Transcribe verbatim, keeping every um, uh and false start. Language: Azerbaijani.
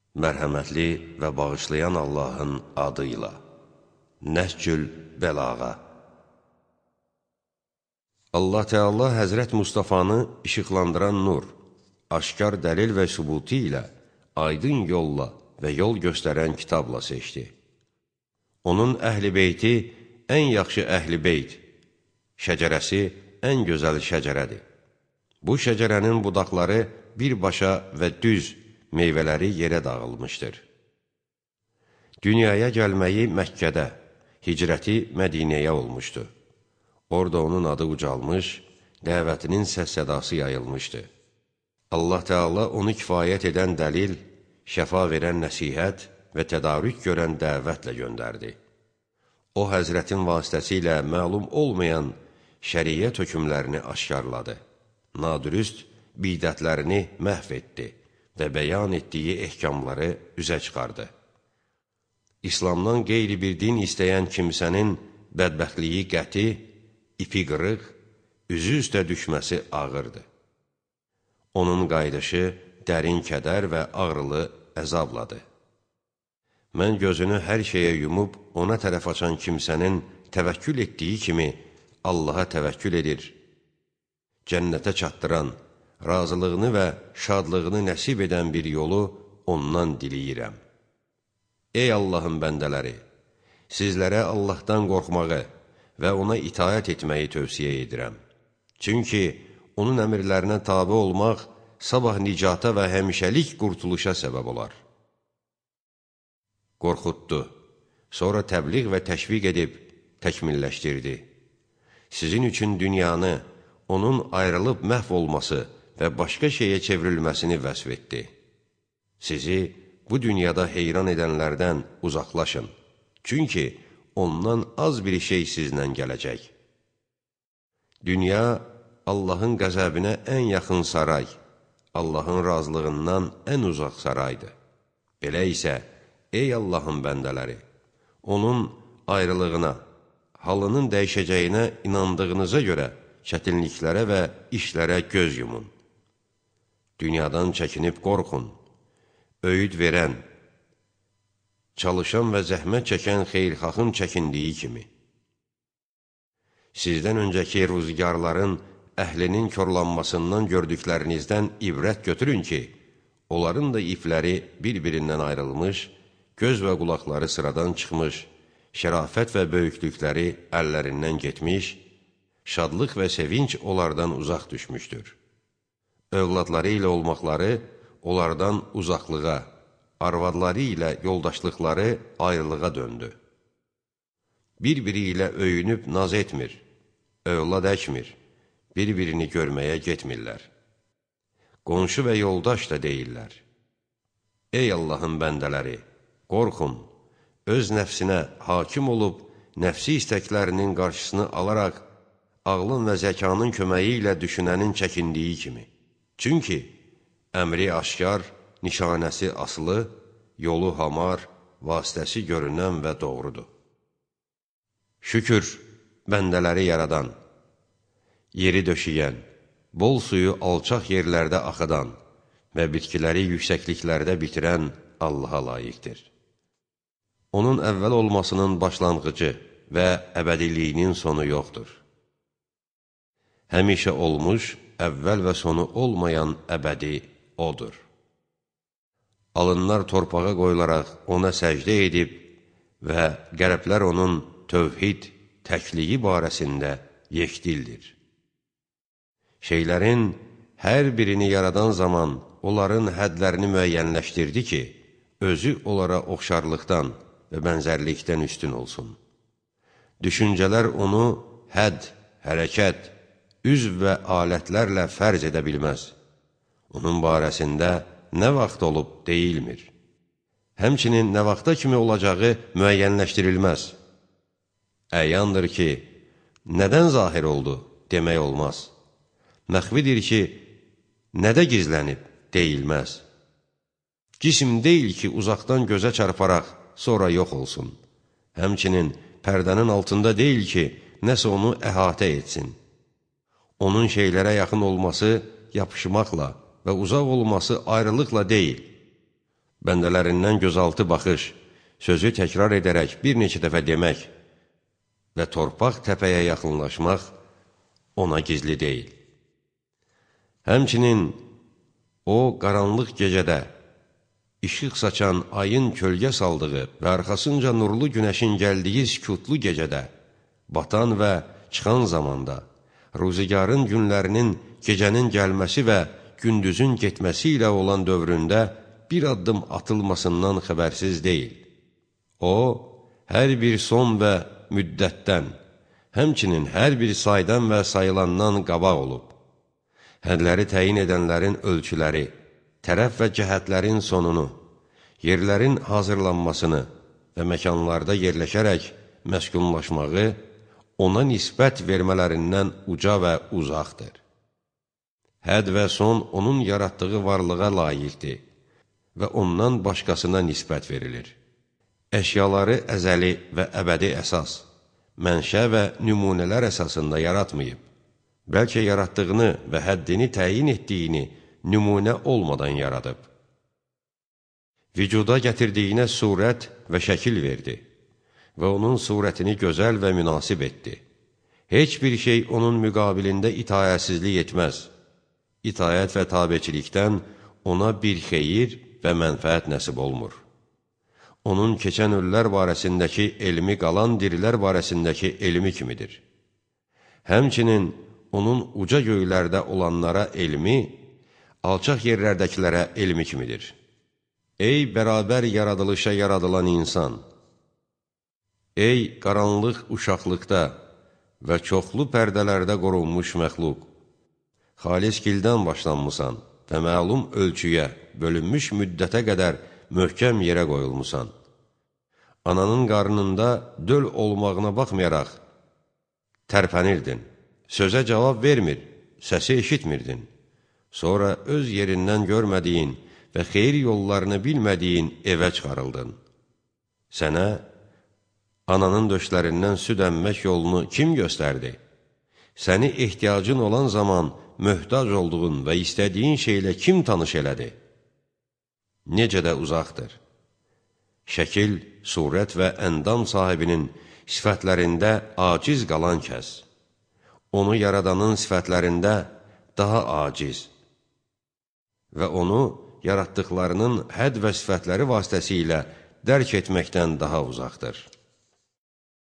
Mərhəmətli və bağışlayan Allahın adıyla. Nəhcül Bəlağa. Allah Teala Həzrət Mustafanı işıqlandıran nur, aşkar dəlil və sübutu ilə aydın yolla və yol göstərən kitabla seçdi. Onun əhl-i beyti ən yaxşı əhl-i beyt, şəcərəsi ən gözəl şəcərədir. Bu şəcərənin budaqları birbaşa və düz, meyvələri yerə dağılmışdır. Dünyaya gəlməyi Məkkədə, hicrəti Mədinəyə olmuşdu. Orada onun adı ucalmış, dəvətinin səs-sədası yayılmışdı. Allah Teala onu kifayət edən dəlil, şəfa verən nəsihət və tədarük görən dəvətlə göndərdi. O, Həzrətin vasitəsilə məlum olmayan şəriət hökmlərini aşkarladı. Nadürüst bidətlərini məhv etdi və bəyan etdiyi ehkamları üzə çıxardı. İslamdan qeyri bir din istəyən kimsənin bədbəxtliyi qəti, ipi qırıq, üzü üstə düşməsi ağırdır. Onun qayıdışı dərin kədər və ağrılı əzabladır. Mən gözünü hər şeyə yumub ona tərəf açan kimsənin təvəkkül etdiyi kimi Allaha təvəkkül edir. Cənnətə çatdıran, razılığını və şadlığını nəsib edən bir yolu ondan diləyirəm. Ey Allahın bəndələri! Sizlərə Allahdan qorxmağı və ona itaət etməyi tövsiyə edirəm. Çünki onun əmirlərinə tabi olmaq sabah nicata və həmişəlik qurtuluşa səbəb olar. Qorxutdu, sonra təbliğ və təşviq edib təkmilləşdirdi. Sizin üçün dünyanı, onun ayrılıb məhv olması və başqa şeyə çevrilməsini vəsf etdi. Sizi bu dünyada heyran edənlərdən uzaqlaşın, çünki ondan az bir şey sizlə gələcək. Dünya Allahın qəzəbinə ən yaxın saray, Allahın razılığından ən uzaq saraydır. Belə isə, ey Allahın bəndələri, onun ayrılığına, halının dəyişəcəyinə inandığınıza görə çətinliklərə və işlərə göz yumun. Dünyadan çəkinib qorxun, öyüd verən, çalışan və zəhmət çəkən xeyirxahın çəkindiyi kimi. Sizdən öncəki rüzgarların əhlinin korlanmasından gördüklərinizdən ibrət götürün ki, onların da ipləri bir-birindən ayrılmış, göz və qulaqları sıradan çıxmış, şərafət və böyüklükləri əllərindən getmiş, şadlıq və sevinç onlardan uzaq düşmüşdür. Övladları ilə olmaqları onlardan uzaqlığa, arvadları ilə yoldaşlıqları ayrılığa döndü. Bir-biri ilə öyünüb naz etmir, övlad əkmir, bir-birini görməyə getmirlər. Qonşu və yoldaş da deyirlər. Ey Allahın bəndələri, qorxun, öz nəfsinə hakim olub, nəfsi istəklərinin qarşısını alaraq, ağlın və zəkanın köməyi ilə düşünənin çəkindiyi kimi. Çünki əmri aşkar, nişanəsi asılı, yolu hamar, vasitəsi görünən və doğrudur. Şükür, bəndələri yaradan, yeri döşəyən, bol suyu alçaq yerlərdə axıdan və bitkiləri yüksəkliklərdə bitirən Allaha layiqdir. Onun əvvəl olmasının başlanğıcı və əbədiliyinin sonu yoxdur. Həmişə olmuş, əvvəl və sonu olmayan əbədi odur. Alınlar torpağa qoyularaq ona səcdə edib və qərəblər onun tövhid, təkliyi barəsində yekdildir. Şeylərin hər birini yaradan zaman onların hədlərini müəyyənləşdirdi ki, özü onlara oxşarlıqdan və bənzərlikdən üstün olsun. Düşüncələr onu hədd, hərəkət, üzv və alətlərlə fərz edə bilməz. Onun barəsində nə vaxt olub deyilmir. Həmçinin nə vaxta kimi olacağı müəyyənləşdirilməz. Əyandır ki, nədən zahir oldu demək olmaz. Məxvidir ki, nədə gizlənib deyilməz. Cisim deyil ki, uzaqdan gözə çarparaq sonra yox olsun. Həmçinin pərdənin altında deyil ki, nəsə onu əhatə etsin. Onun şeylərə yaxın olması yapışmaqla və uzaq olması ayrılıqla deyil. Bəndələrindən gözaltı baxış, sözü təkrar edərək bir neçə dəfə demək və torpaq təpəyə yaxınlaşmaq ona gizli deyil. Həmçinin o, qaranlıq gecədə, işıq saçan ayın kölgə saldığı və arxasınca nurlu günəşin gəldiyi sükutlu gecədə, batan və çıxan zamanda, ruzigarın günlərinin gecənin gəlməsi və gündüzün getməsi ilə olan dövründə bir addım atılmasından xəbərsiz deyil. O, hər bir son və müddətdən, həmçinin hər bir saydan və sayılandan qabaq olub. Hədləri təyin edənlərin ölçüləri, tərəf və cəhətlərin sonunu, yerlərin hazırlanmasını və məkanlarda yerləşərək məskunlaşmağı ona nisbət vermələrindən uca və uzaqdır. Həd və son onun yaratdığı varlığa layiqdir və ondan başqasına nisbət verilir. Əşyaları əzəli və əbədi əsas, mənşə və nümunələr əsasında yaratmayıb, bəlkə yaratdığını və həddini təyin etdiyini nümunə olmadan yaradıb. Vücuda gətirdiyinə surət və şəkil verdi və onun surətini gözəl və münasib etdi. Heç bir şey onun müqabilində itayətsizlik etməz. İtayət və tabeçilikdən ona bir xeyir və mənfəət nəsib olmur. Onun keçən ölülər barəsindəki elmi qalan dirilər barəsindəki elmi kimidir. Həmçinin onun uca göylərdə olanlara elmi, alçaq yerlərdəkilərə elmi kimidir. Ey bərabər yaradılışa yaradılan insan! Ey qaranlıq uşaqlıqda və çoxlu pərdələrdə qorunmuş məxluq! Xalis gildən başlanmısan və məlum ölçüyə, bölünmüş müddətə qədər möhkəm yerə qoyulmusan. Ananın qarnında döl olmağına baxmayaraq, tərpənirdin, sözə cavab vermir, səsi eşitmirdin. Sonra öz yerindən görmədiyin və xeyir yollarını bilmədiyin evə çıxarıldın. Sənə ananın döşlərindən süd əmmək yolunu kim göstərdi? Səni ehtiyacın olan zaman möhtac olduğun və istədiyin şeylə kim tanış elədi? Necə də uzaqdır. Şəkil, surət və əndam sahibinin sifətlərində aciz qalan kəs, onu yaradanın sifətlərində daha aciz və onu yaratdıqlarının həd və sifətləri vasitəsilə dərk etməkdən daha uzaqdır.